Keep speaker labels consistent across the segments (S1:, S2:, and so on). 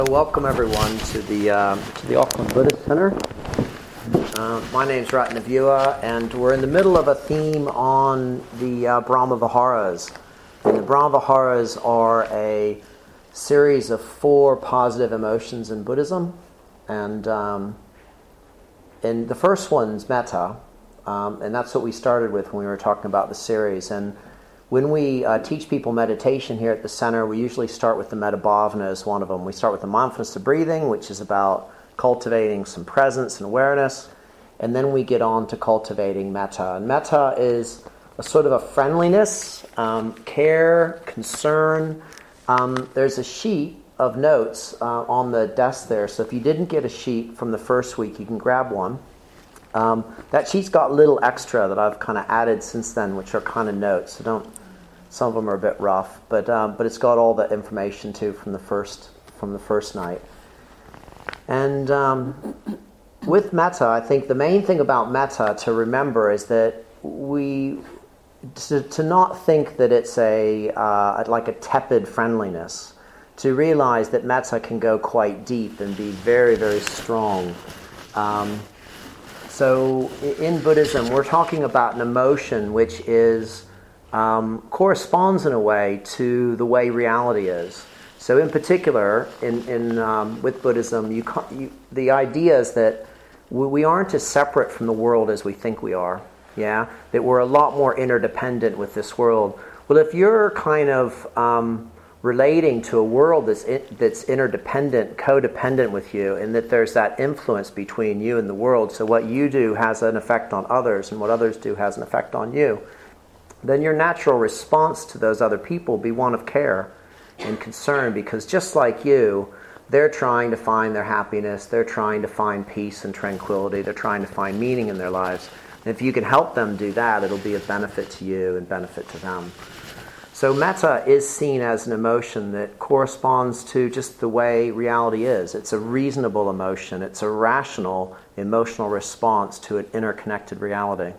S1: Welcome everyone to the Auckland Buddhist Center. My name's Ratnavua, and we're in the middle of a theme on the Brahma Viharas. And the Brahma Viharas are a series of 4 positive emotions in Buddhism, and the first one's metta, and that's what we started with when we were talking about the series. And when we teach people meditation here at the center, we usually start with the Metta Bhavana as one of them. We start with the mindfulness of breathing, which is about cultivating some presence and awareness, and then we get on to cultivating metta. And metta is a sort of a friendliness, care, concern. There's a sheet of notes on the desk there, so if you didn't get a sheet from the first week, you can grab one. That sheet's got little extra that I've kind of added since then, which are kind of notes. So some of them are a bit rough, but it's got all the information too from the first night. And with metta, I think the main thing about metta to remember is that to not think that it's like a tepid friendliness. To realize that metta can go quite deep and be very, very strong. So in Buddhism, we're talking about an emotion which is corresponds in a way to the way reality is. So in particular, with Buddhism, the idea is that we aren't as separate from the world as we think we are. Yeah, that we're a lot more interdependent with this world. Well, if you're kind of relating to a world that's interdependent, codependent with you, and that there's that influence between you and the world, so what you do has an effect on others, and what others do has an effect on you, then your natural response to those other people will be one of care and concern, because just like you, they're trying to find their happiness, they're trying to find peace and tranquility, they're trying to find meaning in their lives. And if you can help them do that, it'll be a benefit to you and benefit to them. So metta is seen as an emotion that corresponds to just the way reality is. It's a reasonable emotion. It's a rational emotional response to an interconnected reality.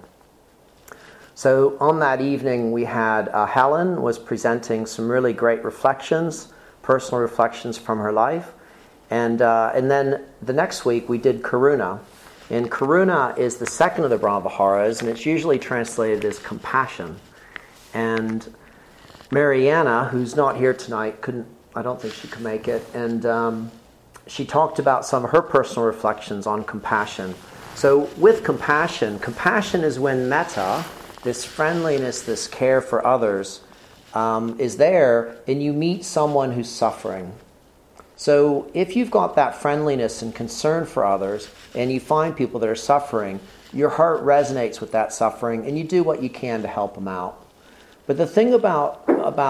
S1: So on that evening, we had Helen was presenting some really great reflections, personal reflections from her life. And then the next week, we did Karuna. And Karuna is the second of the Brahma Viharas, and it's usually translated as compassion. And Mariana, who's not here tonight, I don't think she could make it, and she talked about some of her personal reflections on compassion. So with compassion is when metta, this friendliness, this care for others, is there, and you meet someone who's suffering. So if you've got that friendliness and concern for others, and you find people that are suffering, your heart resonates with that suffering, and you do what you can to help them out. But the thing about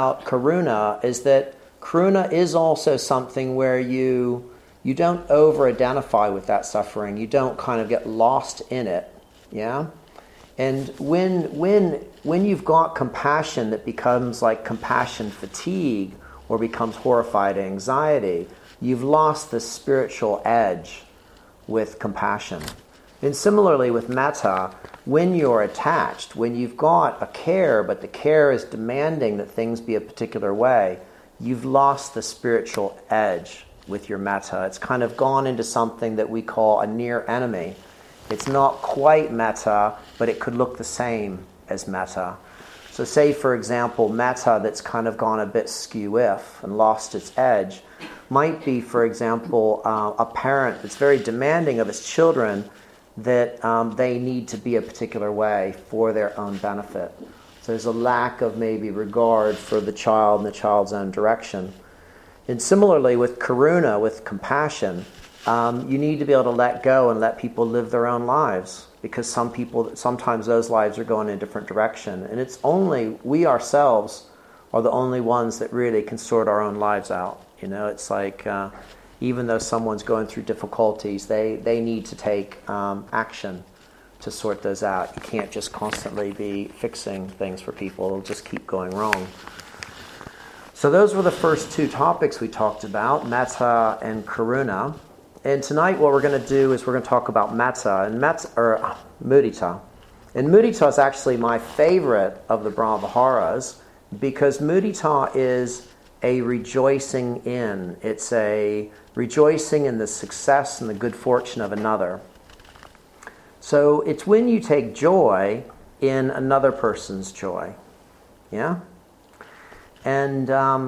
S1: karuna is that karuna is also something where you don't over-identify with that suffering. You don't kind of get lost in it, yeah? And when you've got compassion that becomes like compassion fatigue or becomes horrified anxiety, you've lost the spiritual edge with compassion. And similarly with metta, when you're attached, when you've got a care, but the care is demanding that things be a particular way, you've lost the spiritual edge with your metta. It's kind of gone into something that we call a near enemy. It's not quite metta, but it could look the same as metta. So say, for example, metta that's kind of gone a bit skew-if and lost its edge might be, for example, a parent that's very demanding of its children that they need to be a particular way for their own benefit. So there's a lack of maybe regard for the child and the child's own direction. And similarly with karuna, with compassion, you need to be able to let go and let people live their own lives, because sometimes those lives are going in a different direction. And it's only we ourselves are the only ones that really can sort our own lives out. You know, it's like even though someone's going through difficulties, they need to take action to sort those out. You can't just constantly be fixing things for people. It'll just keep going wrong. So those were the first 2 topics we talked about, metta and karuna. And tonight what we're going to do is we're going to talk about metta, or mudita. And mudita is actually my favorite of the Brahma Viharas, because mudita is a rejoicing in. It's a rejoicing in the success and the good fortune of another. So it's when you take joy in another person's joy. Yeah? And,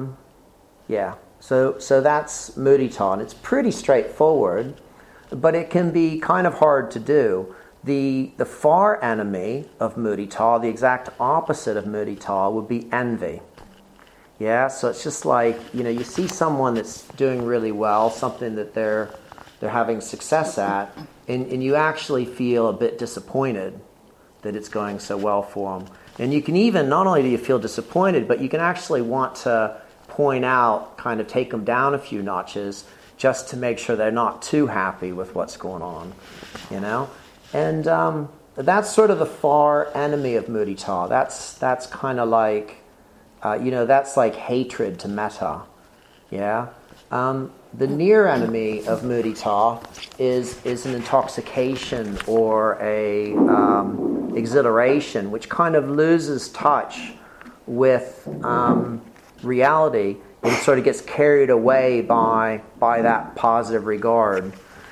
S1: so that's mudita. And it's pretty straightforward, but it can be kind of hard to do. The far enemy of mudita, the exact opposite of mudita, would be envy. Yeah, so it's just like, you see someone that's doing really well, something that they're having success at, and you actually feel a bit disappointed that it's going so well for them. And you can even, not only do you feel disappointed, but you can actually want to point out, kind of take them down a few notches, just to make sure they're not too happy with what's going on, And that's sort of the far enemy of mudita. That's kind of like, that's like hatred to metta. Yeah? The near enemy of mudita is an intoxication or a exhilaration, which kind of loses touch with reality and sort of gets carried away by that positive regard.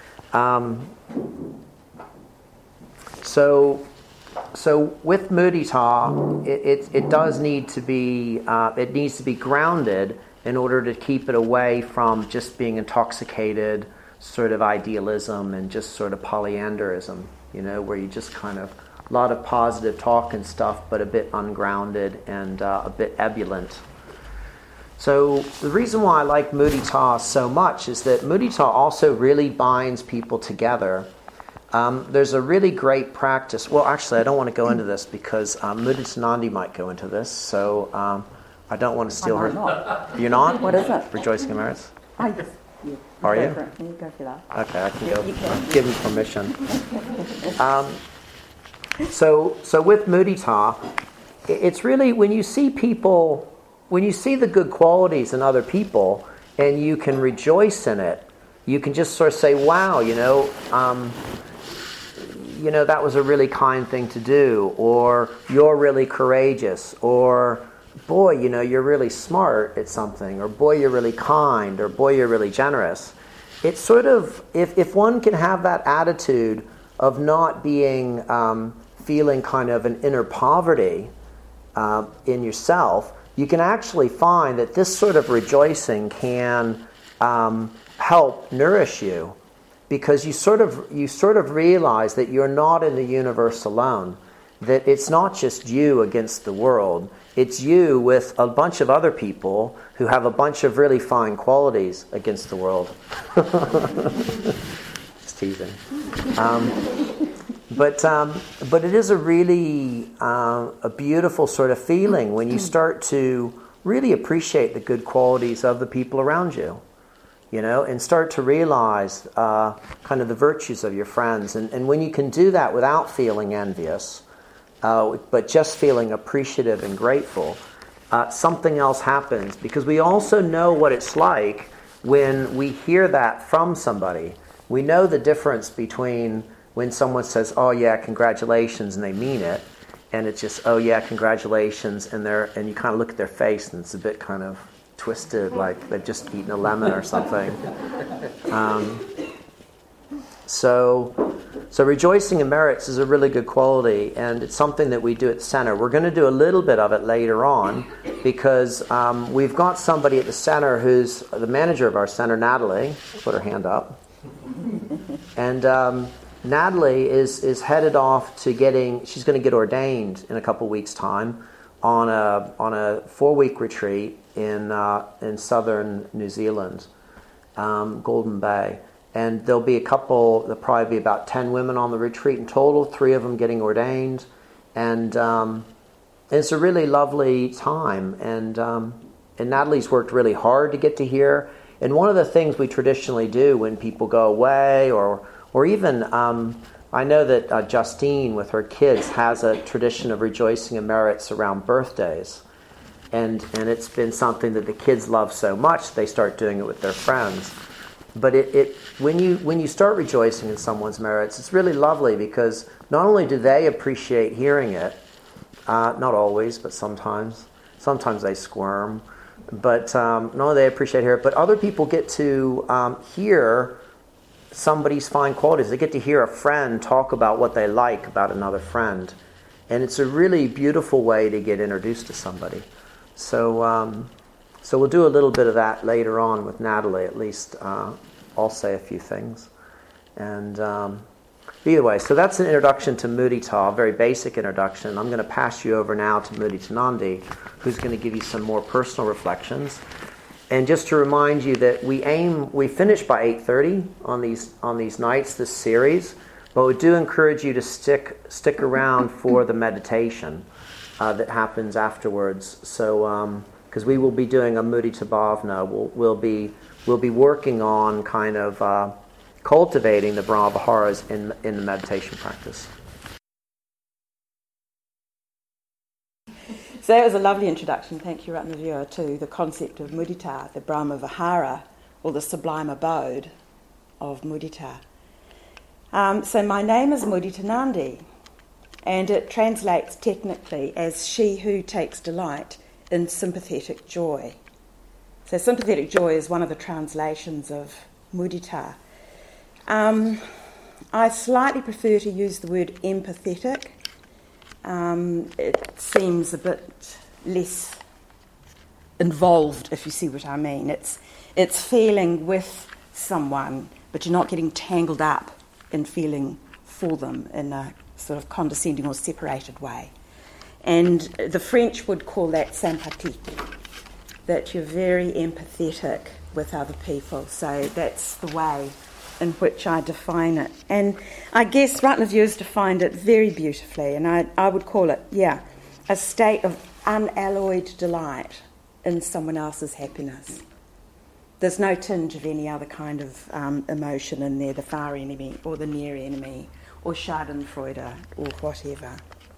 S1: So with mudita, it does need to be it needs to be grounded in order to keep it away from just being intoxicated sort of idealism and just sort of polyandrism, where you just kind of a lot of positive talk and stuff, but a bit ungrounded and a bit ebullient. So the reason why I like mudita so much is that mudita also really binds people together. There's a really great practice. Well, actually, I don't want to go into this because Mudita Nandi might go into this, so I don't want to steal her.
S2: Not.
S1: You're not?
S2: What is it?
S1: Rejoicing in Merits?
S2: Yes.
S1: Are you?
S2: You go for that.
S1: Okay, I can go.
S2: You can.
S1: Give me permission. So with mudita, it's really when you see people, when you see the good qualities in other people, and you can rejoice in it, you can just sort of say, "Wow, that was a really kind thing to do," or "You're really courageous," or "Boy, you're really smart at something," or "Boy, you're really kind," or "Boy, you're really generous." It's sort of, if one can have that attitude of not being, feeling kind of an inner poverty in yourself, you can actually find that this sort of rejoicing can help nourish you, because you sort of realize that you're not in the universe alone, that it's not just you against the world. It's you with a bunch of other people who have a bunch of really fine qualities against the world. Just teasing. But it is a really a beautiful sort of feeling when you start to really appreciate the good qualities of the people around you, and start to realize kind of the virtues of your friends. And when you can do that without feeling envious, but just feeling appreciative and grateful, something else happens, because we also know what it's like when we hear that from somebody. We know the difference between when someone says, "Oh yeah, congratulations," and they mean it, and it's just, "Oh yeah, congratulations," and you kind of look at their face and it's a bit kind of twisted, like they've just eaten a lemon or something. So rejoicing in merits is a really good quality, and it's something that we do at the center. We're going to do a little bit of it later on, because we've got somebody at the center who's the manager of our center, Natalie. Put her hand up. And Natalie is headed off to she's going to get ordained in a couple weeks' time on a 4-week retreat in southern New Zealand, Golden Bay. And there'll probably be about 10 women on the retreat in total, 3 of them getting ordained. And it's a really lovely time. And Natalie's worked really hard to get to here. And one of the things we traditionally do when people go away, or even, I know that Justine with her kids has a tradition of rejoicing in merits around birthdays. And it's been something that the kids love so much, they start doing it with their friends. But when you start rejoicing in someone's merits, it's really lovely, because not only do they appreciate hearing it, not always, but sometimes they squirm, But not only they appreciate hear it, but other people get to hear somebody's fine qualities. They get to hear a friend talk about what they like about another friend. And it's a really beautiful way to get introduced to somebody. So so we'll do a little bit of that later on with Natalie, at least. I'll say a few things. And either way, so that's an introduction to Mudita, a very basic introduction. I'm going to pass you over now to Mudita Nandi, who's going to give you some more personal reflections. And just to remind you that we finish by 8:30 on these nights, this series, but we do encourage you to stick around for the meditation that happens afterwards. So because we will be doing a Mudita Bhavana, we'll be working on kind of cultivating the Brahma Viharas in the meditation practice.
S2: So that was a lovely introduction, thank you, Ratnavira, to the concept of mudita, the Brahma Vihara, or the sublime abode of mudita. So my name is Mudita Nandi, and it translates technically as she who takes delight in sympathetic joy. So sympathetic joy is one of the translations of mudita. I slightly prefer to use the word empathetic. It seems a bit less involved, if you see what I mean. It's feeling with someone, but you're not getting tangled up in feeling for them in a sort of condescending or separated way. And the French would call that sympathique, that you're very empathetic with other people. So that's the way in which I define it. And I guess Ratnavira's defined it very beautifully, and I would call it, a state of unalloyed delight in someone else's happiness. There's no tinge of any other kind of emotion in there, the far enemy or the near enemy or schadenfreude or whatever.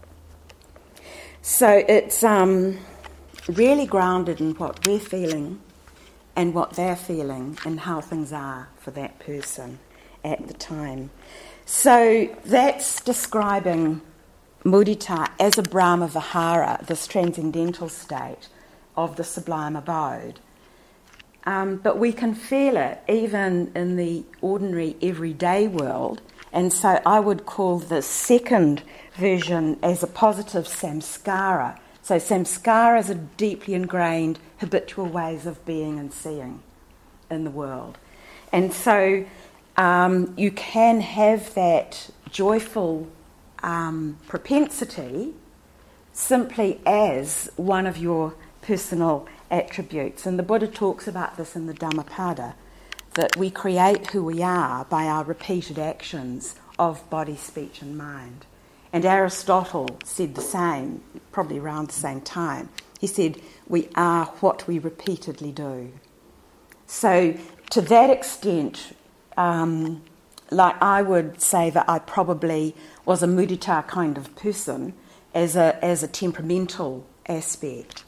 S2: So it's really grounded in what we're feeling and what they're feeling and how things are for that person at the time. So that's describing mudita as a Brahma Vihara, this transcendental state of the sublime abode. But we can feel it even in the ordinary everyday world, and so I would call the second version as a positive samskara. So samskaras are deeply ingrained habitual ways of being and seeing in the world. And so you can have that joyful propensity simply as one of your personal attributes. And the Buddha talks about this in the Dhammapada, that we create who we are by our repeated actions of body, speech and mind. And Aristotle said the same, probably around the same time. He said, we are what we repeatedly do. So to that extent, I would say that I probably was a mudita kind of person as a temperamental aspect.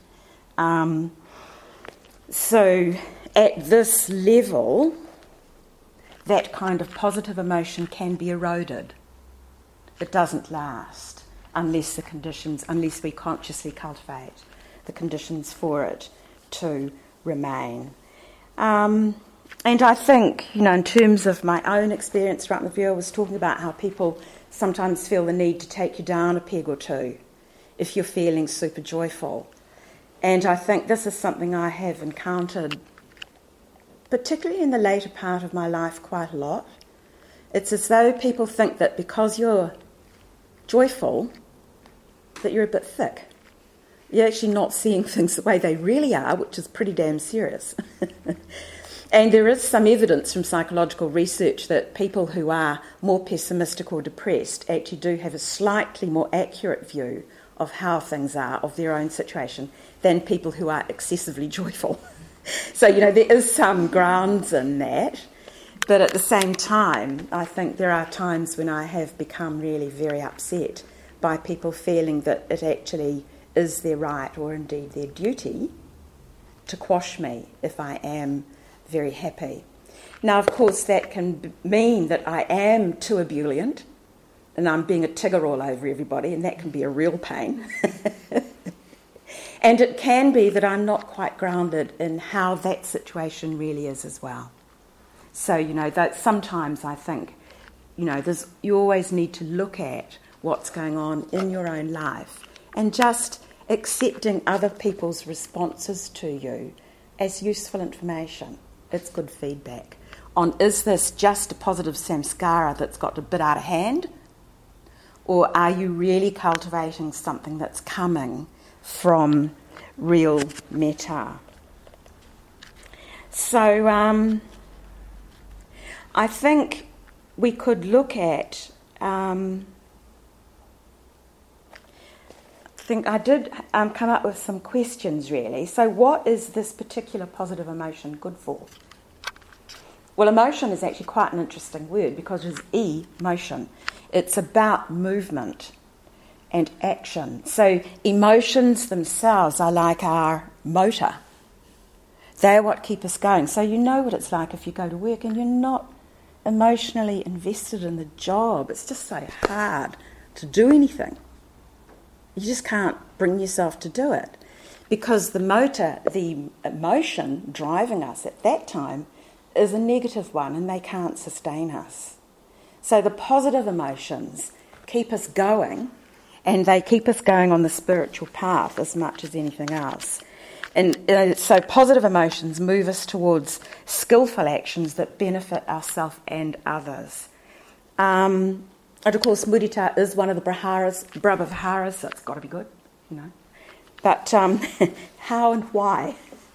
S2: So at this level, that kind of positive emotion can be eroded. It doesn't last unless we consciously cultivate the conditions for it to remain. And I think, in terms of my own experience, Ratnavira was talking about how people sometimes feel the need to take you down a peg or two if you're feeling super joyful. And I think this is something I have encountered, particularly in the later part of my life, quite a lot. It's as though people think that because you're joyful, that you're a bit thick. You're actually not seeing things the way they really are, which is pretty damn serious. And there is some evidence from psychological research that people who are more pessimistic or depressed actually do have a slightly more accurate view of how things are, of their own situation, than people who are excessively joyful. So, there is some grounds in that. But at the same time, I think there are times when I have become really very upset by people feeling that it actually is their right or indeed their duty to quash me if I am very happy. Now, of course, that can mean that I am too ebullient and I'm being a tigger all over everybody, and that can be a real pain. And it can be that I'm not quite grounded in how that situation really is as well. So, that sometimes I think, you always need to look at what's going on in your own life and just accepting other people's responses to you as useful information. It's good feedback on, is this just a positive samskara that's got a bit out of hand, or are you really cultivating something that's coming from real metta? So I think we could look at, I think I did come up with some questions really. So what is this particular positive emotion good for? Well, emotion is actually quite an interesting word because it's emotion. It's about movement and action. So emotions themselves are like our motor. They're what keep us going. So you know what it's like if you go to work and you're not emotionally invested in the job. It's just so hard to do anything. You just can't bring yourself to do it because the motor, the emotion driving us at that time is a negative one and they can't sustain us. So the positive emotions keep us going, and they keep us going on the spiritual path as much as anything else. And so positive emotions move us towards skillful actions that benefit ourselves and others. And of course, mudita is one of the brahmaviharas, so it's got to be good, But how and why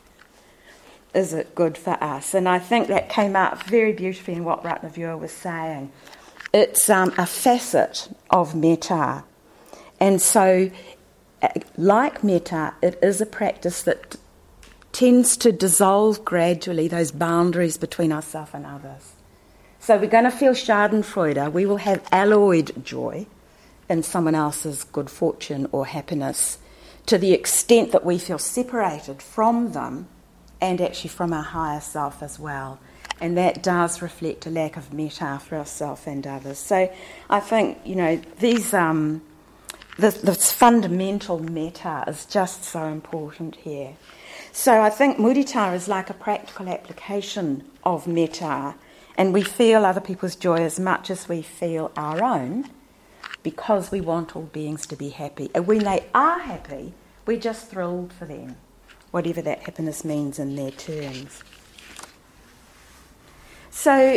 S2: is it good for us? And I think that came out very beautifully in what Ratnavira was saying. It's a facet of metta. And so, like metta, it is a practice that tends to dissolve gradually those boundaries between ourselves and others. So we're going to feel schadenfreude. We will have alloyed joy in someone else's good fortune or happiness to the extent that we feel separated from them and actually from our higher self as well. And that does reflect a lack of metta for ourselves and others. So I think, these this fundamental metta is just so important here. So I think mudita is like a practical application of metta, and we feel other people's joy as much as we feel our own because we want all beings to be happy. And when they are happy, we're just thrilled for them, whatever that happiness means in their terms. So,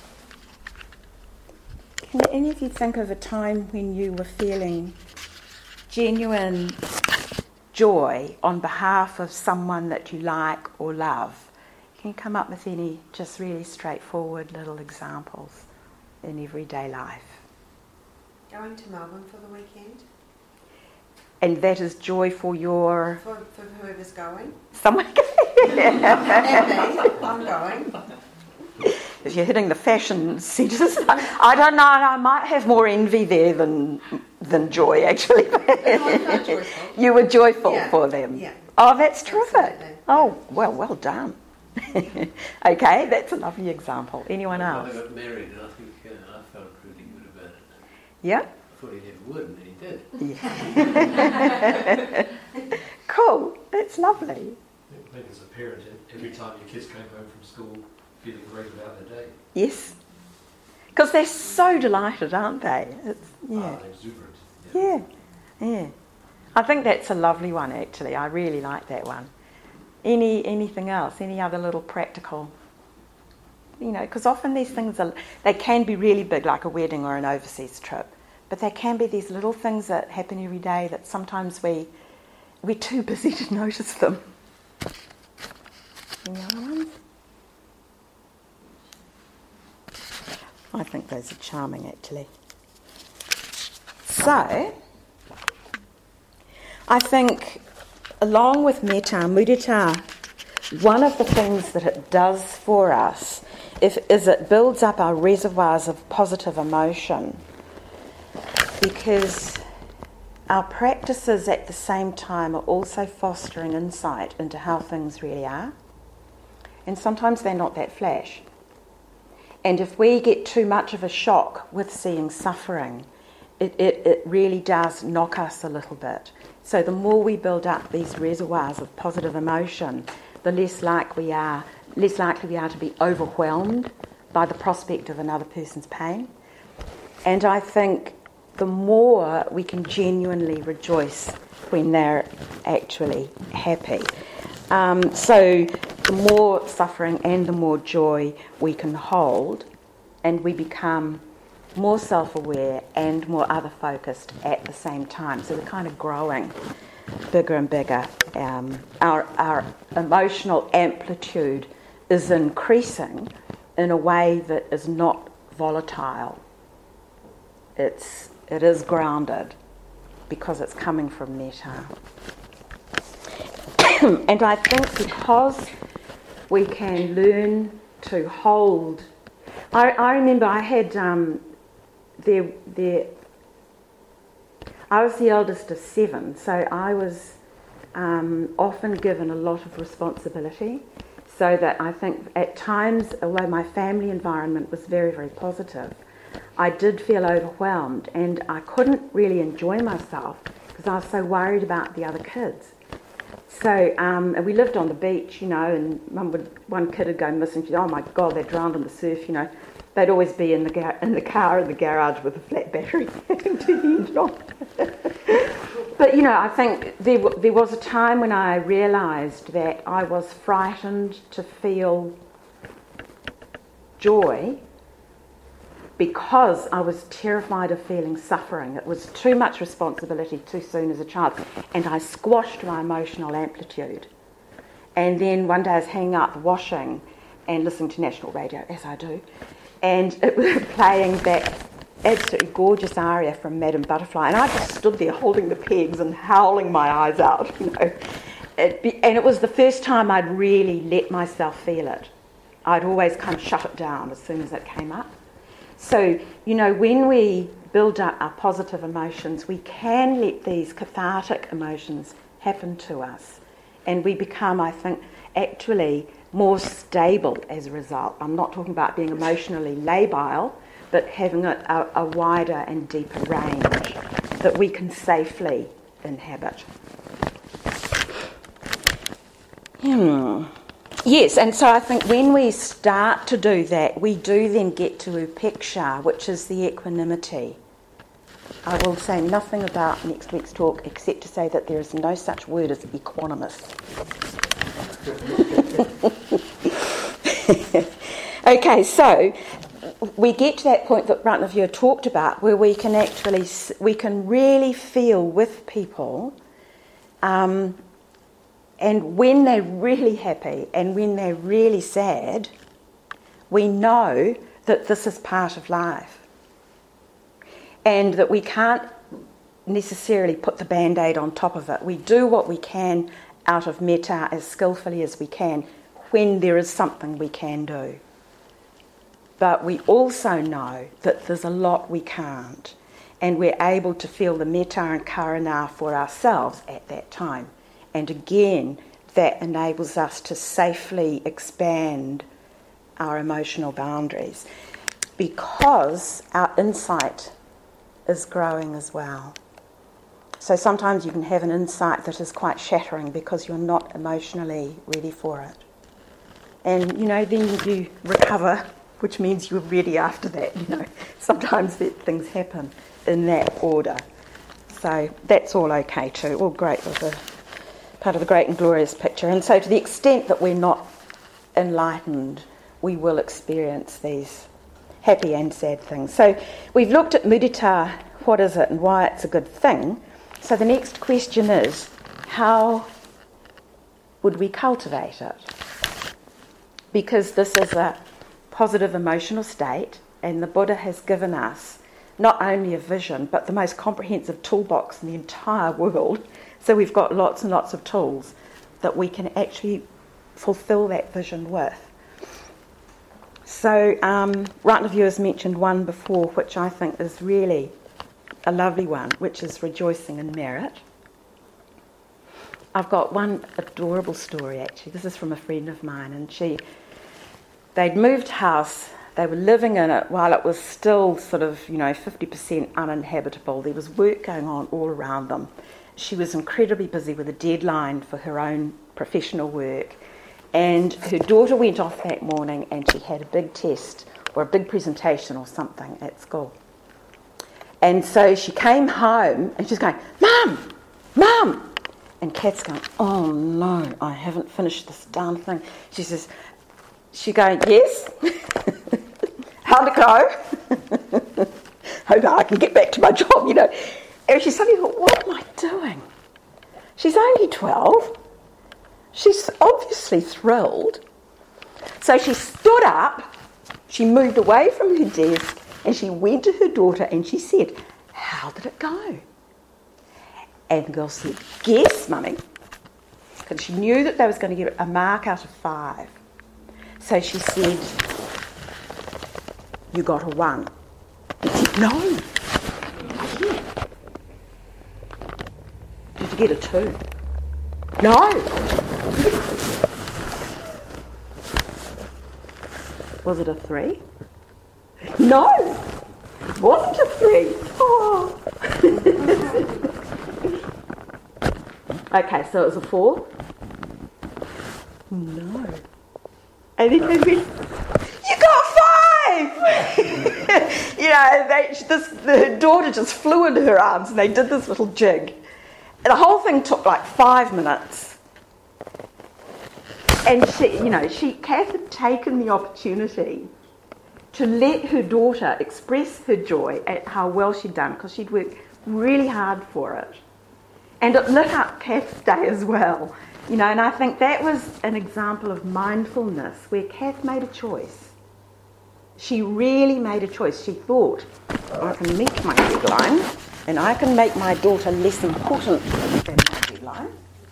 S2: can any of you think of a time when you were feeling genuine joy on behalf of someone that you like or love? Can you come up with any just really straightforward little examples in everyday life?
S3: Going to Melbourne for the weekend.
S2: And that is joy for your...
S3: For whoever's going.
S2: Someone going.
S3: And me, I'm going.
S2: If you're hitting the fashion centres, I don't know, I might have more envy there than joy, actually.
S3: I'm joyful.
S2: You were joyful for them.
S3: Yeah.
S2: Oh, that's terrific.
S3: Absolutely.
S2: Oh, well done. Okay, that's a lovely example. Anyone else?
S4: I got married and I think I felt really good about it.
S2: Yeah?
S4: I thought he never would, and then he did.
S2: Yeah. Cool, that's lovely.
S5: I think as a parent, every time your kids came home from school feeling great about their day.
S2: Yes. Because they're so delighted, aren't they?
S5: They're exuberant.
S2: Yeah. I think that's a lovely one, actually. I really like that one. Anything else? Any other little practical? Because often these things they can be really big, like a wedding or an overseas trip. But there can be these little things that happen every day that sometimes we're too busy to notice them. Any other ones? I think those are charming, actually. So, I think, along with metta, mudita, one of the things that it does for us is it builds up our reservoirs of positive emotion, because our practices at the same time are also fostering insight into how things really are. And sometimes they're not that flash. And if we get too much of a shock with seeing suffering, it really does knock us a little bit. So the more we build up these reservoirs of positive emotion, the less likely we are to be overwhelmed by the prospect of another person's pain. And I think the more we can genuinely rejoice when they're actually happy. So the more suffering and the more joy we can hold, and we become more self-aware and more other-focused at the same time. So we're kind of growing bigger and bigger. Our emotional amplitude is increasing in a way that is not volatile. It is grounded because it's coming from metta. And I think because we can learn to hold... I remember I had... I was the eldest of 7, so I was often given a lot of responsibility, so that I think at times, although my family environment was very, very positive, I did feel overwhelmed and I couldn't really enjoy myself because I was so worried about the other kids. So and we lived on the beach, and one kid would go missing. She'd say, "Oh my God, they drowned in the surf," They'd always be in the car in the garage with a flat battery to the engine on. But I think there was a time when I realised that I was frightened to feel joy because I was terrified of feeling suffering. It was too much responsibility too soon as a child, and I squashed my emotional amplitude. And then one day I was hanging out the washing and listening to national radio, as I do, and it was playing that absolutely gorgeous aria from Madame Butterfly, and I just stood there holding the pegs and howling my eyes out, And it was the first time I'd really let myself feel it. I'd always kind of shut it down as soon as it came up. So, when we build up our positive emotions, we can let these cathartic emotions happen to us, and we become, I think, actually more stable as a result. I'm not talking about being emotionally labile, but having a wider and deeper range that we can safely inhabit. Yes, and so I think when we start to do that, we do then get to upeksha, which is the equanimity. I will say nothing about next week's talk except to say that there is no such word as equanimous. Okay, so we get to that point that Ratnavir talked about, where we can really feel with people, and when they're really happy and when they're really sad, we know that this is part of life, and that we can't necessarily put the band-aid on top of it. We do what we can out of metta as skillfully as we can when there is something we can do. But we also know that there's a lot we can't, and we're able to feel the metta and karuna for ourselves at that time. And again, that enables us to safely expand our emotional boundaries because our insight is growing as well. So sometimes you can have an insight that is quite shattering because you're not emotionally ready for it. And, then you recover, which means you're ready after that, Sometimes things happen in that order. So that's all okay too, all great with the part of the great and glorious picture. And so to the extent that we're not enlightened, we will experience these happy and sad things. So we've looked at mudita, what is it and why it's a good thing. So the next question is, how would we cultivate it? Because this is a positive emotional state, and the Buddha has given us not only a vision, but the most comprehensive toolbox in the entire world. So we've got lots and lots of tools that we can actually fulfill that vision with. So Ratnavir has mentioned one before, which I think is really a lovely one, which is rejoicing in merit. I've got one adorable story, actually. This is from a friend of mine, and they'd moved house. They were living in it while it was still sort of, 50% uninhabitable. There was work going on all around them. she was incredibly busy with a deadline for her own professional work, and her daughter went off that morning and she had a big test or a big presentation or something at school. And so she came home and she's going, Mum! Mum! And Kath's going, oh no, I haven't finished this darn thing. She's going, yes? How'd it go? Hope I can get back to my job, you know. And she suddenly thought, what am I doing? She's only 12. She's obviously thrilled. So she stood up, she moved away from her desk, and she went to her daughter and she said, how did it go? And the girl said, guess, Mummy. Because she knew that they was going to get a mark out of 5. So she said, you got a 1. He said, no, I did. Did you get a 2? No. Was it a 3? No, it wasn't a 3. Oh. Okay, so it was a 4? No. And then they went, you got 5! You know, her daughter just flew into her arms and they did this little jig. And the whole thing took like 5 minutes. And Kath had taken the opportunity to let her daughter express her joy at how well she'd done, because she'd worked really hard for it. And it lit up Kath's day as well. You know, and I think that was an example of mindfulness where Kath made a choice. She really made a choice. She thought, I can meet my deadline and I can make my daughter less important than my deadline,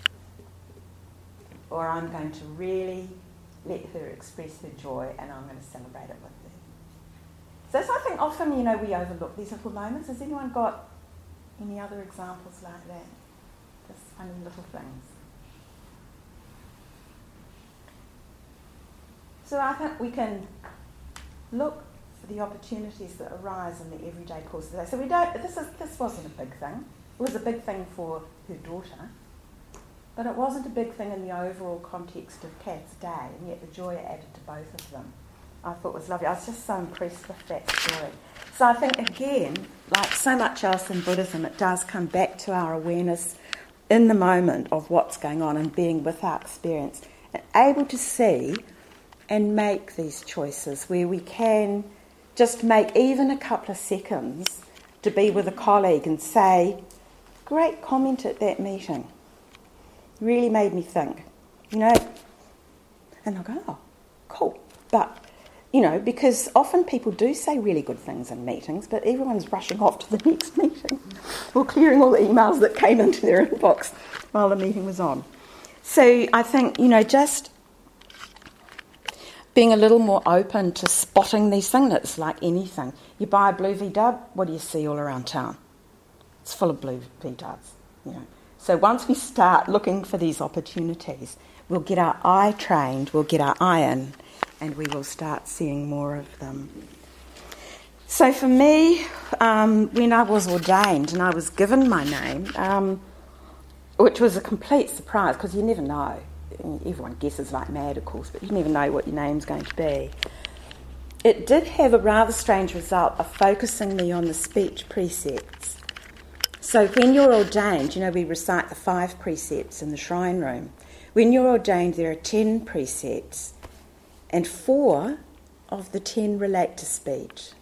S2: or I'm going to really let her express her joy and I'm going to celebrate it with her. So I think often, you know, we overlook these little moments. Has anyone got any other examples like that? Just funny little things. So I think we can look for the opportunities that arise in the everyday course of the day. So this wasn't a big thing. It was a big thing for her daughter, but it wasn't a big thing in the overall context of Kath's day, and yet the joy added to both of them. I thought was lovely. I was just so impressed with that story. So I think, again, like so much else in Buddhism, it does come back to our awareness in the moment of what's going on and being with our experience and able to see and make these choices where we can just make even a couple of seconds to be with a colleague and say, great comment at that meeting. Really made me think, you know. And they'll go, oh, cool. But, you know, because often people do say really good things in meetings, but everyone's rushing off to the next meeting or clearing all the emails that came into their inbox while the meeting was on. So I think, you know, just being a little more open to spotting these things. It's like anything. You buy a blue V-dub, what do you see all around town? It's full of blue V-dubs, you know. So once we start looking for these opportunities, we'll get our eye trained, we'll get our eye in, and we will start seeing more of them. So for me, when I was ordained and I was given my name, which was a complete surprise because you never know. Everyone guesses like mad, of course, but you never know what your name's going to be. It did have a rather strange result of focusing me on the speech precepts. So when you're ordained, you know, we recite the 5 precepts in the shrine room. When you're ordained, there are 10 precepts, and 4 of the 10 relate to speech,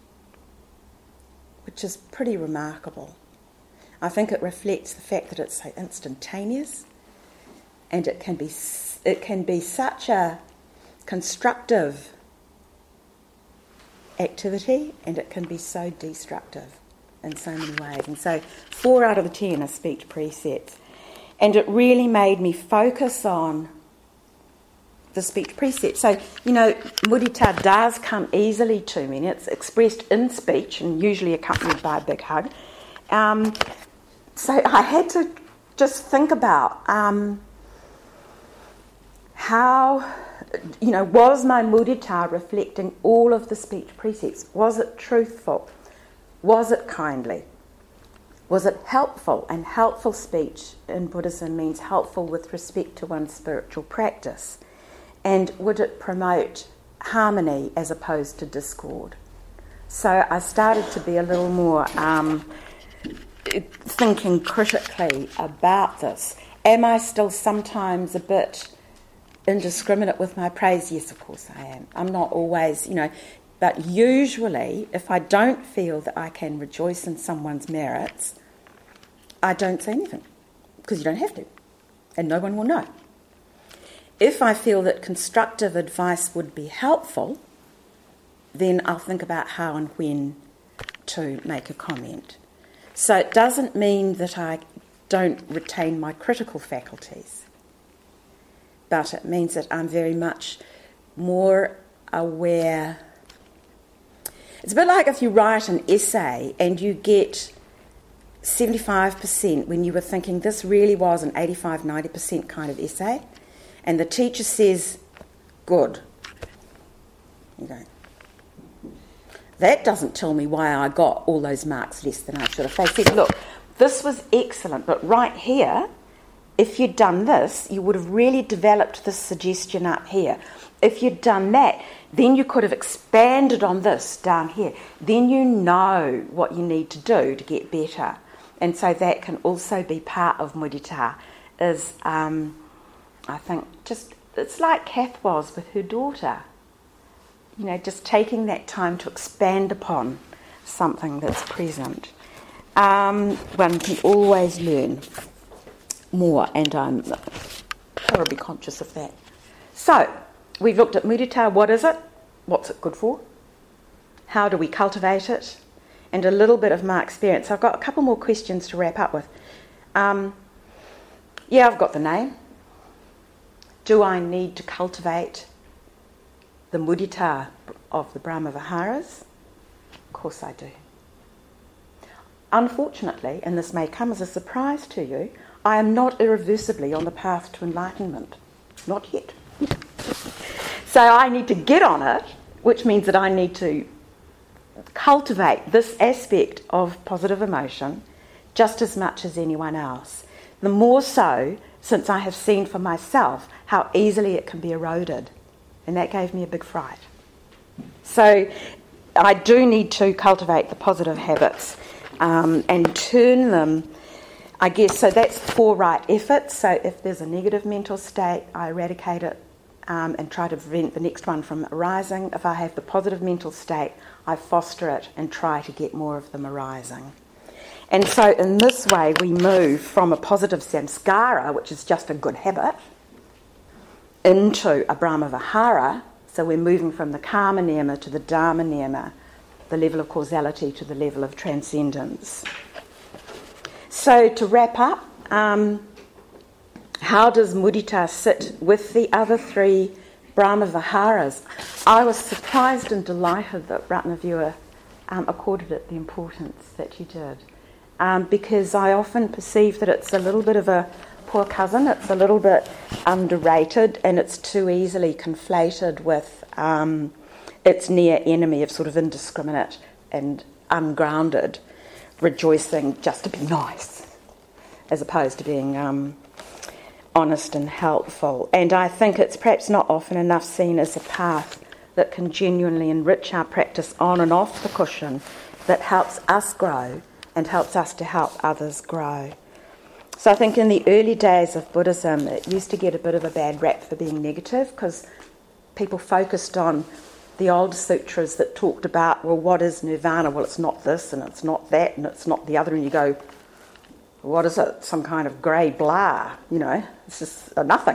S2: which is pretty remarkable. I think it reflects the fact that it's so instantaneous, and it can be such a constructive activity, and it can be so destructive in so many ways. And so 4 out of the 10 are speech precepts. And it really made me focus on the speech precepts. So, you know, mudita does come easily to me, and it's expressed in speech and usually accompanied by a big hug. So I had to just think about how, you know, was my mudita reflecting all of the speech precepts? Was it truthful? Was it kindly? Was it helpful? And helpful speech in Buddhism means helpful with respect to one's spiritual practice. And would it promote harmony as opposed to discord? So I started to be a little more thinking critically about this. Am I still sometimes a bit indiscriminate with my praise? Yes, of course I am. I'm not always, but usually if I don't feel that I can rejoice in someone's merits, I don't say anything, because you don't have to, and no one will know. If I feel that constructive advice would be helpful, then I'll think about how and when to make a comment. So it doesn't mean that I don't retain my critical faculties, but it means that I'm very much more aware. It's a bit like if you write an essay and you get 75% when you were thinking this really was an 85-90% kind of essay, and the teacher says, good. You go, that doesn't tell me why I got all those marks less than I should have. They said, look, this was excellent, but right here, if you'd done this, you would have really developed this suggestion up here. If you'd done that, then you could have expanded on this down here. Then you know what you need to do to get better. And so that can also be part of mudita, is, I think, just, it's like Kath was with her daughter. Just taking that time to expand upon something that's present. One can always learn more, and I'm horribly conscious of that. So, we've looked at mudita. What is it? What's it good for? How do we cultivate it? And a little bit of my experience. I've got a couple more questions to wrap up with. I've got the name. Do I need to cultivate the mudita of the Brahma Viharas? Of course I do. Unfortunately, and this may come as a surprise to you, I am not irreversibly on the path to enlightenment. Not yet. So I need to get on it, which means that I need to cultivate this aspect of positive emotion just as much as anyone else. The more so since I have seen for myself how easily it can be eroded. And that gave me a big fright. So I do need to cultivate the positive habits and turn them, I guess, so that's 4 right efforts. So if there's a negative mental state, I eradicate it and try to prevent the next one from arising. If I have the positive mental state, I foster it and try to get more of them arising. And so in this way we move from a positive samskara, which is just a good habit, into a Brahma Vihara. So we're moving from the karma niyama to the dharma niyama, the level of causality to the level of transcendence. So to wrap up, how does mudita sit with the other 3 Brahma Viharas? I was surprised and delighted that Ratnaviewer accorded it the importance that you did, because I often perceive that it's a little bit of a poor cousin, it's a little bit underrated, and it's too easily conflated with its near enemy of sort of indiscriminate and ungrounded rejoicing just to be nice, as opposed to being honest and helpful. And I think it's perhaps not often enough seen as a path that can genuinely enrich our practice on and off the cushion, that helps us grow and helps us to help others grow. So I think in the early days of Buddhism, it used to get a bit of a bad rap for being negative, because people focused on the old sutras that talked about, well, what is nirvana? Well, it's not this, and it's not that, and it's not the other. And you go, what is it? Some kind of grey blah, it's just nothing.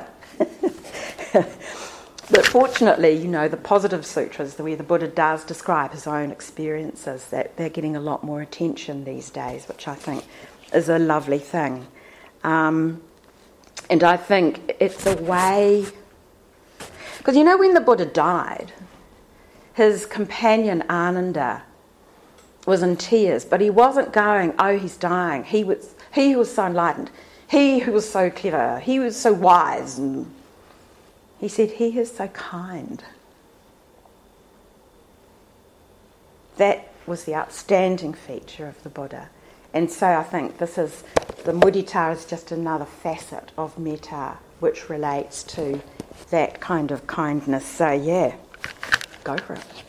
S2: But fortunately, the positive sutras, where the Buddha does describe his own experiences, that they're getting a lot more attention these days, which I think is a lovely thing. And I think it's a way... Because when the Buddha died, his companion Ananda was in tears, but he wasn't going, oh, he's dying. He who was so enlightened, he who was so clever, he was so wise. And he said, he is so kind. That was the outstanding feature of the Buddha. And so I think the mudita is just another facet of metta which relates to that kind of kindness. So yeah, go for it.